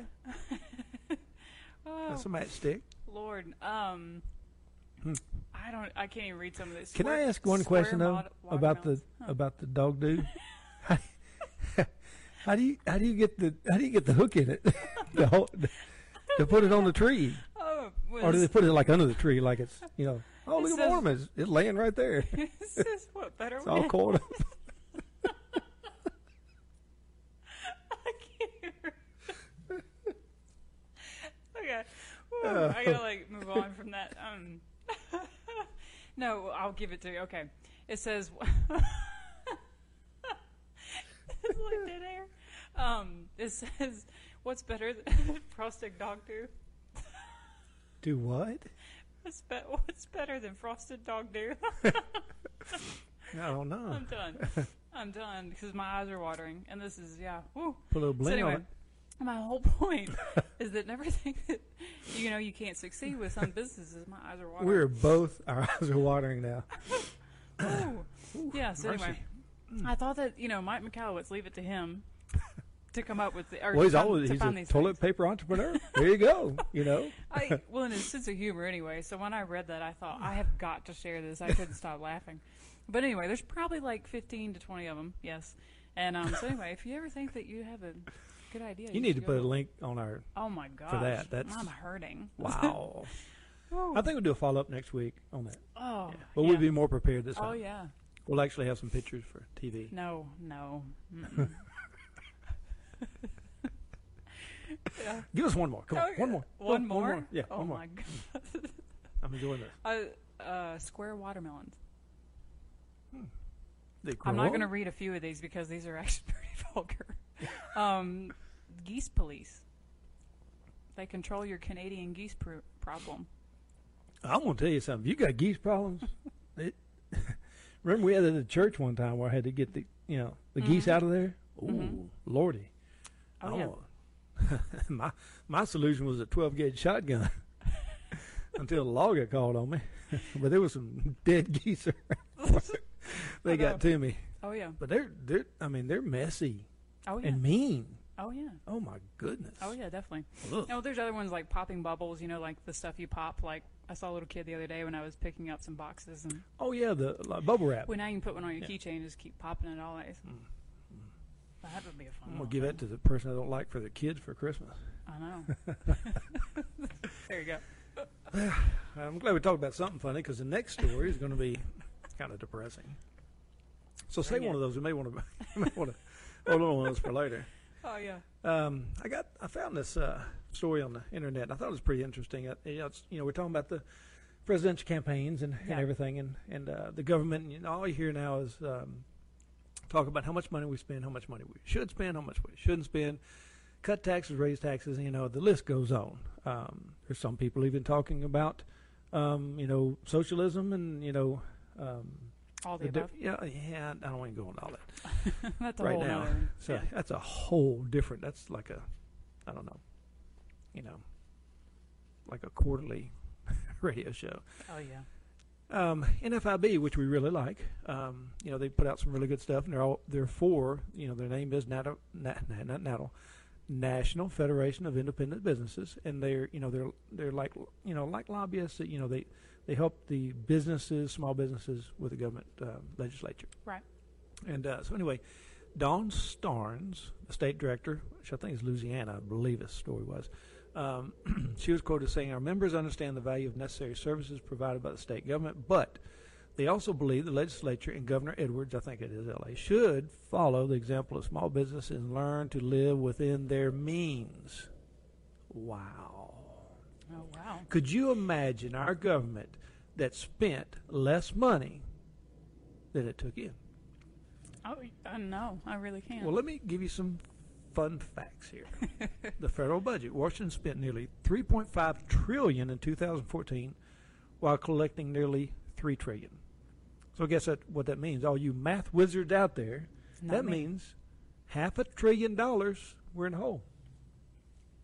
Oh, That's a matchstick. Lord. Um, Hmm. I don't. I can't even read some of this. Can Square- I ask one square question though mod- about the watermelons? Huh. about the dog dude? how, how do you how do you get the how do you get the hook in it to, hold, to put it on the tree? Oh, Or do they put it like under the tree, like it's you know? Oh, It look at says- the ornaments! It's laying right there. It says what better? It's all coiled up. I can't even. Okay. Whew, I gotta like move on from that. Um, no, I'll give it to you. Okay. It says it's like dead air. Um, it says what's better than frosted dog do? Do what? What's, be- what's better than frosted dog do? I don't know. I'm done. I'm done because my eyes are watering, and this is yeah. Woo. Put a little So bling anyway, on it. my whole point is that never think that you know you can't succeed with some businesses. My eyes are watering. We're both our eyes are watering now. Ooh. Yeah. So mercy. anyway, I thought that you know Mike McAllowitz, leave it to him to come up with the. Or Well, he's to find- always to he's find a these toilet paper entrepreneur. There you go. You know. I, well, in his sense of humor, anyway. So when I read that, I thought I have got to share this. I couldn't stop laughing. But anyway, there's probably like fifteen to twenty of them. Yes. And um, so anyway, if you ever think that you have a good idea, You need to should put go. a link on our. Oh my gosh. For that, that's I'm hurting. Wow. Oh. I think we'll do a follow up next week on that. Oh, Yeah. But yeah. we'll be more prepared this time. Oh yeah. We'll actually have some pictures for T V. No, no. Mm-mm. Yeah. Give us one more. Come on, Okay. one more. One One- more? one more. Yeah, Oh one more. my god. I'm enjoying this. Uh, uh, square watermelons. They I'm grow not going to up? read a few of these because these are actually pretty vulgar. Um, geese police. They control your Canadian geese pr- problem. I'm gonna tell you something. If you got geese problems, it, remember we had it at the church one time where I had to get the you know the geese Mhm. out of there. Ooh, Mhm. lordy! Oh, yeah. want- my my solution was a twelve gauge shotgun until the law got called on me. But there was some dead geese around. They I got know. to me. Oh yeah. But they're they're I mean they're messy. Oh yeah. And mean. Oh yeah. Oh my goodness. Oh yeah, definitely. Ugh. No, there's other ones like popping bubbles. You know, like the stuff you pop. Like I saw a little kid the other day when I was picking up some boxes, and Oh yeah, the like, bubble wrap. well, now you can put one on your Yeah. keychain and just keep popping it always. That would be a fun I'm gonna one. give that to the person I don't like for their kids for Christmas. I know. There you go. I'm glad we talked about something funny because the next story is going to be kind of depressing. So say Bring one it. of those. You may want to you may want to hold on to those for later. Oh yeah. Um, I got I found this uh, story on the internet. I thought it was pretty interesting. Uh, you, know, it's, you know, we're talking about the presidential campaigns and, Yeah. and everything, and and uh, the government. You know, all you hear now is um, talk about how much money we spend, how much money we should spend, how much we shouldn't spend. Cut taxes, raise taxes. You know, the list goes on. Um, there's some people even talking about, um, you know, socialism and you know. Um, All the the above. diff- yeah, yeah. I don't want to go into all that. That's a right whole now. nother- So yeah. that's a whole different. That's like a, I don't know, you know, like a quarterly radio show. Oh yeah. Um, N F I B, which we really like, um, you know, they put out some really good stuff, and they're all they're for. You know, their name is NATO, Na- Na- not NATO, National Federation of Independent Businesses, and they're you know they're they're like you know like lobbyists that you know they they help the businesses, small businesses, with the government uh, legislature. Right. And uh, so anyway, Dawn Starnes, the state director, which I think is Louisiana, I believe this story was, um, she was quoted saying, "Our members understand the value of necessary services provided by the state government, but they also believe the legislature and Governor Edwards, I think it is L A, should follow the example of small business and learn to live within their means." Wow. Oh wow. Could you imagine our government that spent less money than it took in? Oh uh, no, I really can't. Well, let me give you some fun facts here. The federal budget. Washington spent nearly three point five trillion dollars in two thousand fourteen while collecting nearly three trillion dollars. So guess that, what that means. All you math wizards out there, Not that me. means half a trillion dollars we're in the hole.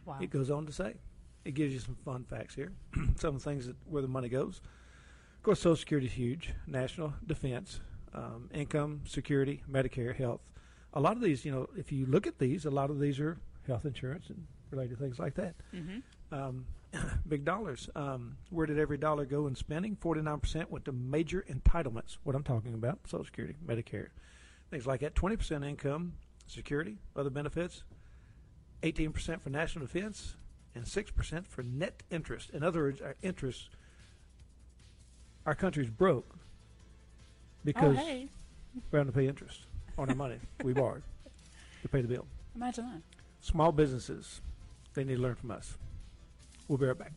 Wow. It goes on to say, it gives you some fun facts here, some of the things that where the money goes. Of course, Social Security is huge, national defense, um, income, security, Medicare, health. A lot of these, you know, if you look at these, a lot of these are health insurance and related things like that. Mm-hmm. Um, big dollars. Um, where did every dollar go in spending? forty-nine percent went to major entitlements, what I'm talking about, Social Security, Medicare, things like that. twenty percent income, security, other benefits, eighteen percent for national defense, and six percent for net interest. In other words, our interest, our country's broke because oh, hey. we're having to pay interest on our money we borrowed to pay the bill. Imagine that. Small businesses, they need to learn from us. We'll be right back.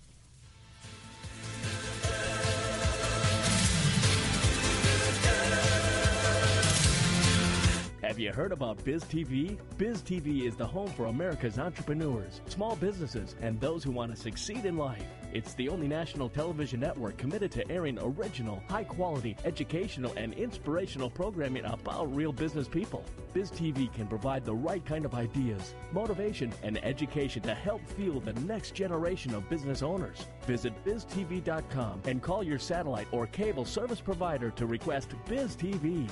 Have you heard about BizTV? BizTV is the home for America's entrepreneurs, small businesses, and those who want to succeed in life. It's the only national television network committed to airing original, high-quality, educational, and inspirational programming about real business people. BizTV can provide the right kind of ideas, motivation, and education to help fuel the next generation of business owners. Visit biz T V dot com and call your satellite or cable service provider to request BizTV.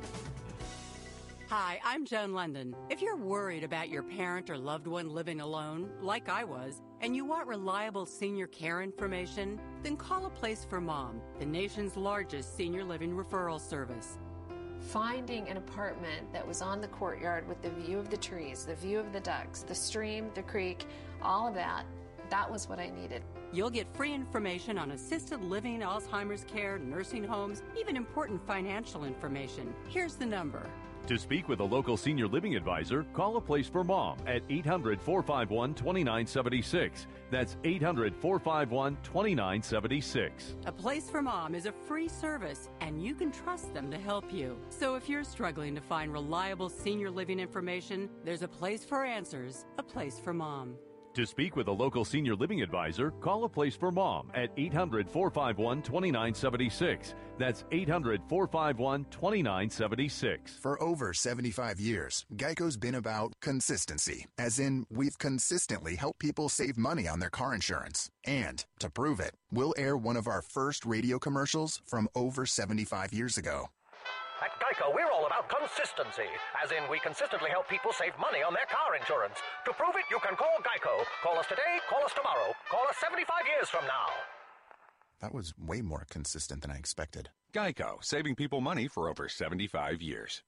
Hi, I'm Joan London. If you're worried about your parent or loved one living alone, like I was, and you want reliable senior care information, then call A Place for Mom, the nation's largest senior living referral service. Finding an apartment that was on the courtyard with the view of the trees, the view of the ducks, the stream, the creek, all of that, that was what I needed. You'll get free information on assisted living, Alzheimer's care, nursing homes, even important financial information. Here's the number. To speak with a local senior living advisor, call A Place for Mom at eight hundred, four five one, two nine seven six. That's eight hundred, four five one, two nine seven six. A Place for Mom is a free service, and you can trust them to help you. So if you're struggling to find reliable senior living information, there's a place for answers, A Place for Mom. To speak with a local senior living advisor, call A Place for Mom at eight hundred, four five one, two nine seven six. That's eight hundred, four five one, two nine seven six. For over seventy-five years, Geico's been about consistency, as in we've consistently helped people save money on their car insurance. And to prove it, we'll air one of our first radio commercials from over seventy-five years ago. At Geico, we're all about consistency, as in we consistently help people save money on their car insurance. To prove it, you can call Geico. Call us today, call us tomorrow, call us seventy-five years from now. That was way more consistent than I expected. Geico, saving people money for over seventy-five years.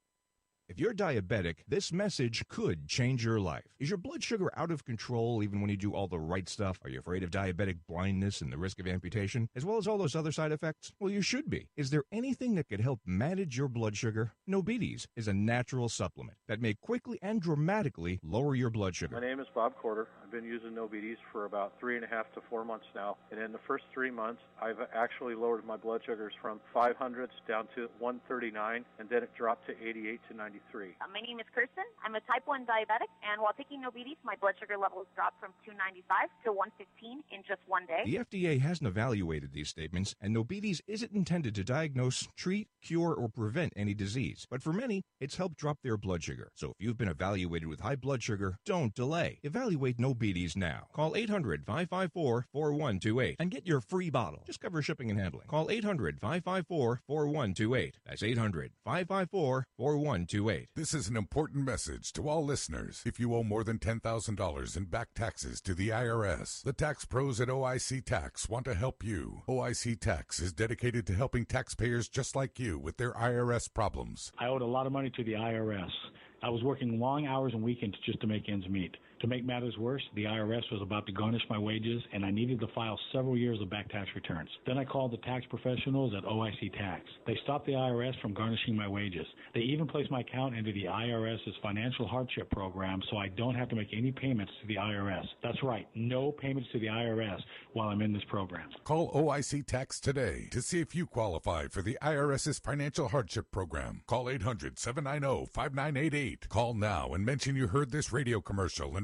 If you're diabetic, this message could change your life. Is your blood sugar out of control even when you do all the right stuff? Are you afraid of diabetic blindness and the risk of amputation, as well as all those other side effects? Well, you should be. Is there anything that could help manage your blood sugar? Nobetes is a natural supplement that may quickly and dramatically lower your blood sugar. My name is Bob Corder. I've been using Nobetes for about three and a half to four months now. And in the first three months, I've actually lowered my blood sugars from five hundreds down to one thirty-nine, and then it dropped to eighty-eight to ninety-three. Uh, my name is Kirsten. I'm a type one diabetic, and while taking Nobetes, my blood sugar levels dropped from two ninety-five to one fifteen in just one day. The F D A hasn't evaluated these statements, and Nobetes isn't intended to diagnose, treat, cure, or prevent any disease. But for many, it's helped drop their blood sugar. So if you've been evaluated with high blood sugar, don't delay. Evaluate Nobetes now. Call eight hundred, five five four, four one two eight and get your free bottle. Just cover shipping and handling. Call eight hundred, five five four, four one two eight. That's eight hundred, five five four, four one two eight. This is an important message to all listeners. If you owe more than ten thousand dollars in back taxes to the I R S, the tax pros at O I C Tax want to help you. O I C Tax is dedicated to helping taxpayers just like you with their I R S problems. I owed a lot of money to the I R S. I was working long hours and weekends just to make ends meet. To make matters worse, the I R S was about to garnish my wages, and I needed to file several years of back tax returns. Then I called the tax professionals at O I C Tax. They stopped the I R S from garnishing my wages. They even placed my account into the IRS's financial hardship program, so I don't have to make any payments to the I R S. That's right, no payments to the I R S while I'm in this program. Call O I C Tax today to see if you qualify for the IRS's financial hardship program. Call eight hundred, seven nine zero, five nine eight eight. Call now and mention you heard this radio commercial and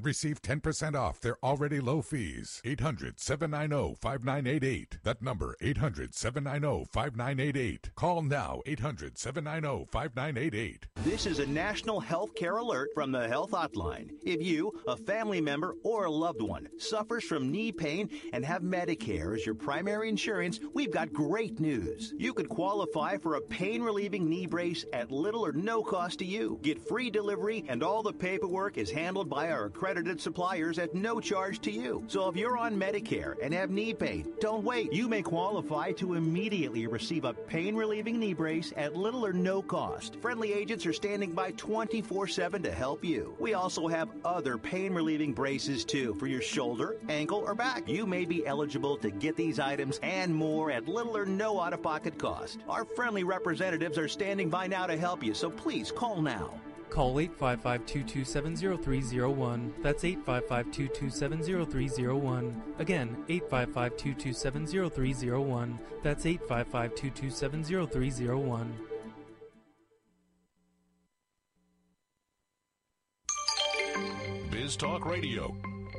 receive ten percent off their already low fees. eight hundred, seven nine zero, five nine eight eight. That number, eight hundred, seven nine zero, five nine eight eight. Call now, eight hundred, seven nine zero, five nine eight eight. This is a national health care alert from the Health Hotline. If you, a family member, or a loved one suffers from knee pain and have Medicare as your primary insurance, we've got great news. You could qualify for a pain-relieving knee brace at little or no cost to you. Get free delivery, and all the paperwork is handled by our accredited suppliers at no charge to you. So if you're on Medicare and have knee pain, don't wait. You may qualify to immediately receive a pain-relieving knee brace at little or no cost. Friendly agents are standing by twenty-four seven to help you. We also have other pain-relieving braces, too, for your shoulder, ankle, or back. You may be eligible to get these items and more at little or no out-of-pocket cost. Our friendly representatives are standing by now to help you, so please call now. Call eight five five, two two seven, zero three zero one. That's eight five five, two two seven, zero three zero one. Again, eight five five, two two seven, zero three zero one. That's eight five five, two two seven, zero three zero one. Biz Talk Radio.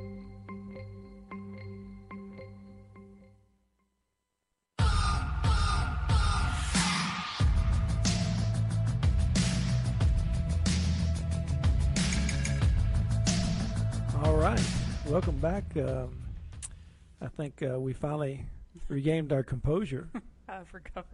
All right, welcome back. Um, I think uh, we finally regained our composure. I've recovered.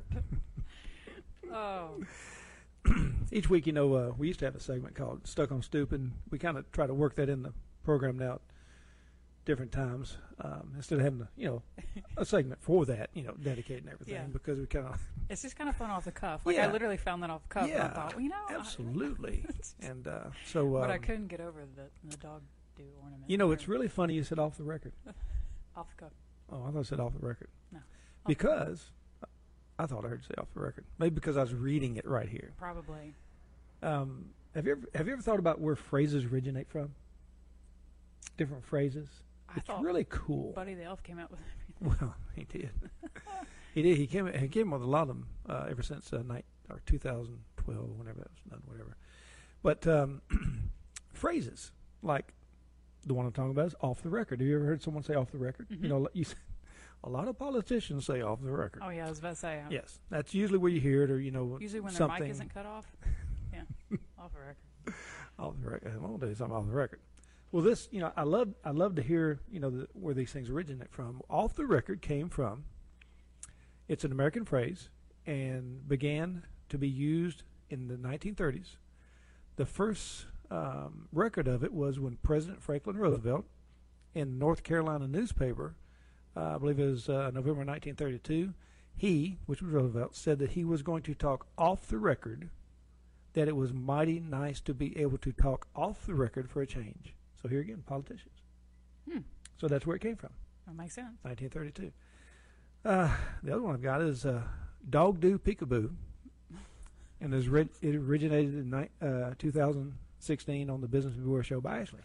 Oh. Each week, you know, uh, we used to have a segment called Stuck on Stupid. We kind of try to work that in the program now at different times um, instead of having, a, you know, a segment for that, you know, dedicating everything Yeah. because we kind of... It's just kind of fun off the cuff. Like, Yeah. I literally found that off the cuff. Yeah, and I thought, well, you know. absolutely. and uh, so... Um, but I couldn't get over the, the dog do ornament. You know, it's really funny you said off the record. Off the cuff. Oh, I thought I said off the record. No. Because... I thought I heard you say off the record. Maybe because I was reading it right here. Probably. Um, have you ever have you ever thought about where phrases originate from? Different phrases. I it's thought really cool. Buddy the Elf came out with everything. Well, he did. he did. He came. He came with a lot of them uh, ever since uh, night or two thousand twelve, whenever that was done, whatever. But um, phrases like the one I'm talking about is off the record. Have you ever heard someone say off the record? Mm-hmm. You know, you. A lot of politicians say off the record. Oh, yeah, I was about to say. Uh, yes, that's usually where you hear it, or you know, usually when something. their mic isn't cut off. Yeah, off the record. Off the record. I'm gonna do something off the record. Well, this, you know, I love, I love to hear, you know, the, where these things originate from. Off the record came from. It's an American phrase, and began to be used in the nineteen thirties. The first um, record of it was when President Franklin Roosevelt, in North Carolina newspaper. Uh, I believe it was uh, November nineteen thirty-two, he, which was Roosevelt, said that he was going to talk off the record, that it was mighty nice to be able to talk off the record for a change. So here again, politicians. Hmm. So that's where it came from. That makes sense. nineteen thirty-two. Uh, the other one I've got is uh, Dog Do Peekaboo, and it, re- it originated in ni- uh, two thousand sixteen on the Business Beware show by Ashley.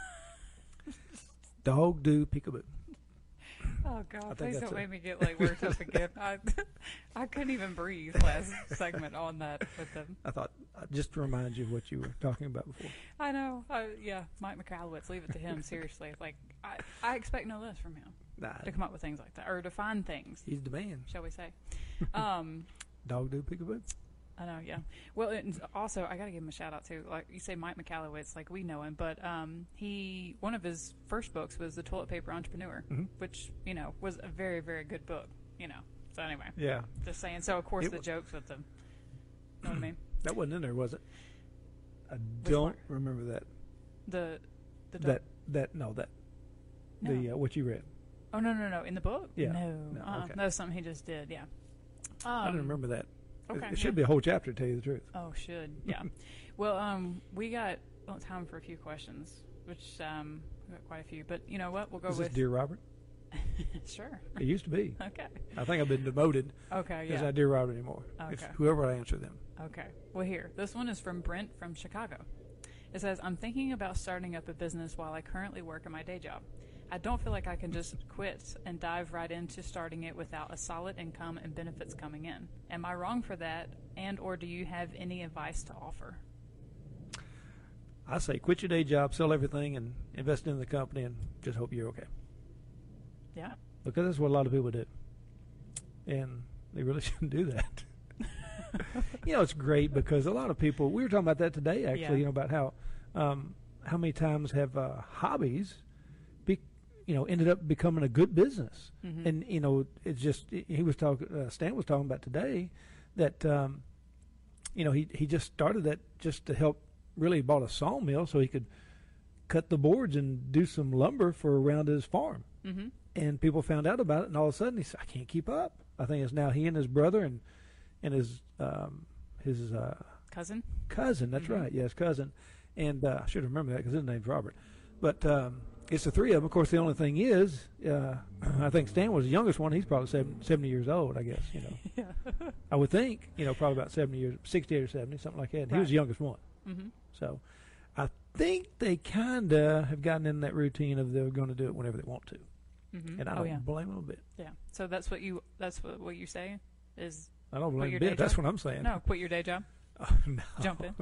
Dog Do Peekaboo. Oh God! Please don't a- make me get like worked up again. I I couldn't even breathe last segment on that with them. I thought uh, just to remind you of what you were talking about before. I know. I, yeah, Mike McAllowitz. Leave it to him. Seriously, like I I expect no less from him Nah, to come up with things like that or to find things. he's the man. Shall we say? Um, Dog Do Peekaboo. I know, yeah. Well, and also I got to give him a shout out too. Like you say, Mike McAllowitz, like we know him, but um, he one of his first books was The Toilet Paper Entrepreneur, Mhm. which you know was a very, very good book. You know, so anyway, Yeah. just saying. So of course It the wa- jokes with them. You know what I mean? That wasn't in there, was it? I don't one? remember that. The the dog- That that no that the No. uh, what you read. Oh no no no! In the book? Yeah. No, No, uh-uh. okay. That was something he just did. Yeah. Um, I don't remember that. It- Okay. It should yeah. be a whole chapter, to tell you the truth. Oh, should yeah. Well, um, we got well, time for a few questions, which um, we got quite a few. But you know what? We'll go Is with this Dear Robert? Sure. It used to be. Okay. I think I've been demoted. Okay, It's yeah. not Dear Robert anymore. It's Okay. whoever I answer them. Okay. Well, here. This one is from Brent from Chicago. It says, I'm thinking about starting up a business while I currently work in my day job. I don't feel like I can just quit and dive right into starting it without a solid income and benefits coming in. Am I wrong for that? And or do you have any advice to offer? I say quit your day job, sell everything, and invest in the company, and just hope you're okay. Yeah. Because that's what a lot of people do. And they really shouldn't do that. You know, it's great because a lot of people, we were talking about that today, actually, Yeah. you know, about how um, how many times have uh, hobbies, be, you know, ended up becoming a good business. Mhm. And, you know, it's just, he was talking, uh, Stan was talking about today that, um, you know, he, he just started that just to help, really bought a sawmill so he could cut the boards and do some lumber for around his farm. Mhm. And people found out about it, and all of a sudden he said, I can't keep up. I think it's now he and his brother and and his um, his uh, cousin. Cousin, that's Mhm. right. Yes, cousin. And uh, I should remember that because his name's Robert. But um, it's the three of them. Of course, the only thing is, uh, I think Stan was the youngest one. He's probably seven, seventy years old, I guess. You know, Yeah. I would think. You know, probably about seventy years, sixty-eight or seventy, something like that. And He was Right. the youngest one. Mhm. So I think they kind of have gotten in that routine of they're going to do it whenever they want to. Mhm. And I Oh, don't yeah. blame them a bit. Yeah. So that's what you that's what, what you're saying is I don't quit blame your a bit. day That's job? what I'm saying. No, quit your day job. Oh, no. Jump in.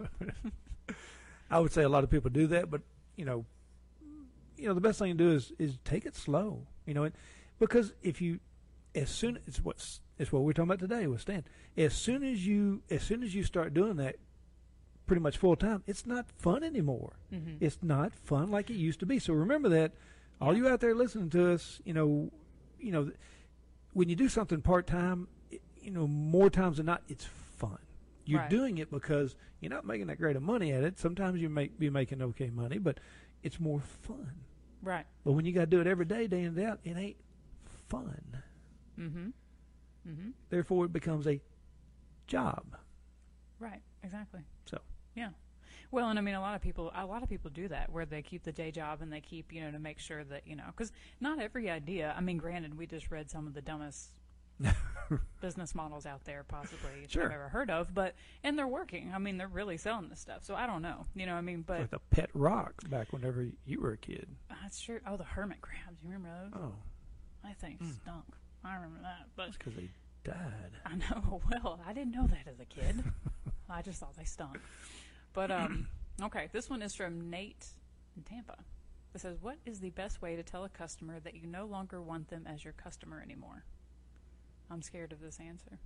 I would say a lot of people do that, but you know, you know, the best thing to do is is take it slow. You know, and, because if you, as soon it's what's it's what we're talking about today with Stan. As soon as you as soon as you start doing that, pretty much full time, it's not fun anymore. Mhm. It's not fun like it used to be. So remember that, all you out there listening to us, you know, you know, when you do something part time, you know, more times than not, it's fun. You're Right. doing it because you're not making that great of money at it. Sometimes you make be making okay money, but it's more fun. Right. But when you got to do it every day, day in and day out, it ain't fun. Mhm. Mhm. Therefore, it becomes a job. Right. Exactly. So. Yeah. Well, and I mean, a lot of people, a lot of people do that, where they keep the day job and they keep, you know, to make sure that, you know, because not every idea. I mean, granted, we just read some of the dumbest business models out there, possibly that Sure. I've ever heard of, but and they're working. I mean, they're really selling this stuff. So I don't know, you know, what I mean, but Like the pet rock back whenever you were a kid. that's true. Oh, the hermit crabs. You remember those? Oh. I think Mm. stunk. I remember that, but That's because they died. I know. Well, I didn't know that as a kid. I just thought they stunk. But um, okay, this one is from Nate in Tampa. It says, "What is the best way to tell a customer that you no longer want them as your customer anymore?" I'm scared of this answer.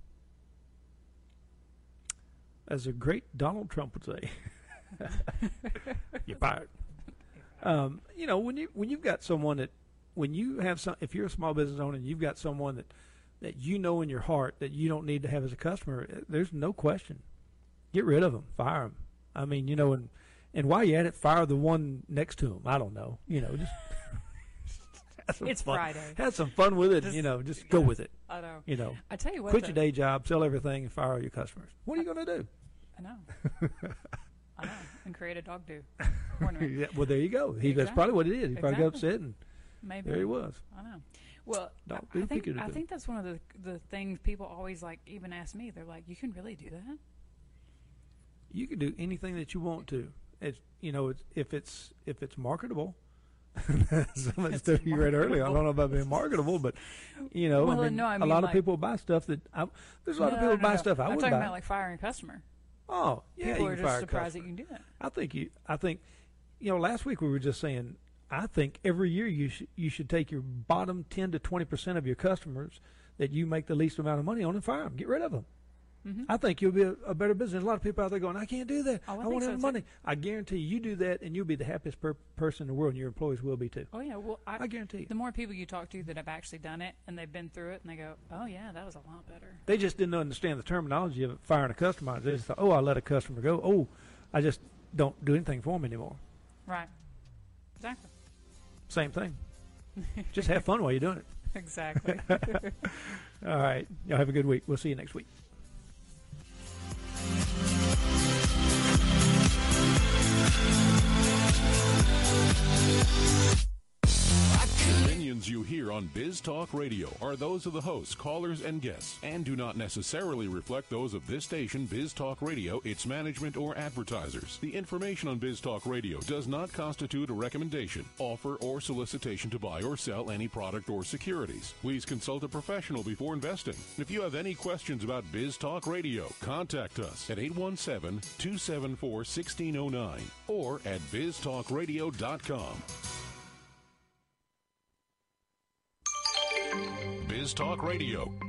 As a great Donald Trump would say, you're fired. Um, you know, when you when you've got someone that when you have some, if you're a small business owner and you've got someone that that you know in your heart that you don't need to have as a customer, there's no question. Get rid of them, fire them. I mean, you know, and and while you're at it, fire the one next to them. I don't know, you know, just. have some It's fun. Friday. Have some fun with it. Just- you know, just go with it. I know. You know, I tell you what, quit though. your day job, sell everything, and fire all your customers. What are you going to do? I know. I know. And create a dog do. ornament. Yeah, well, there you go. He, That's Exactly. probably what it is. He probably got Exactly. upset, and Maybe. there he was. I know. Well, Dog I, do, I think pick it I up. think that's one of the the things people always like even ask me. They're like, "You can really do that?" You can do anything that you want to. It's you know, it's, if it's if it's marketable. Some of the stuff you read earlier, I don't know about being marketable, but you know, Well, I mean, no, I a mean, lot like- of people buy stuff that I, there's a lot of No, people no, buy no. stuff I I'm wouldn't talking buy. about like firing a customer. Oh, yeah, People you are can just fire a surprised that customer. you can do that. I think you. I think, you know, last week we were just saying. I think every year you should you should take your bottom ten to twenty percent of your customers that you make the least amount of money on and fire them. Get rid of them. Mhm. I think you'll be a, a better business. A lot of people out there going, I can't do that. Oh, I I, think want to so, have too. money. I guarantee you, you do that, and you'll be the happiest per- person in the world, and your employees will be too. Oh yeah, well, I, I guarantee you. The more people you talk to that have actually done it and they've been through it, and they go, "Oh yeah, that was a lot better." They just didn't understand the terminology of firing a customer. They just thought, oh, I let a customer go. Oh, I just don't do anything for them anymore. Right. Exactly. Same thing. Just have fun while you're doing it. Exactly. All right. Y'all have a good week. We'll see you next week. Opinions you hear on on Biz Talk Radio are those of the hosts, callers, and guests, and do not necessarily reflect those of this station, Biz Talk Radio, its management, or advertisers. The information on Biz Talk Radio does not constitute a recommendation, offer, or solicitation to buy or sell any product or securities. Please consult a professional before investing. If you have any questions about Biz Talk Radio, contact us at eight one seven, two seven four, one six zero nine or at biz talk radio dot com. Biz Talk Radio,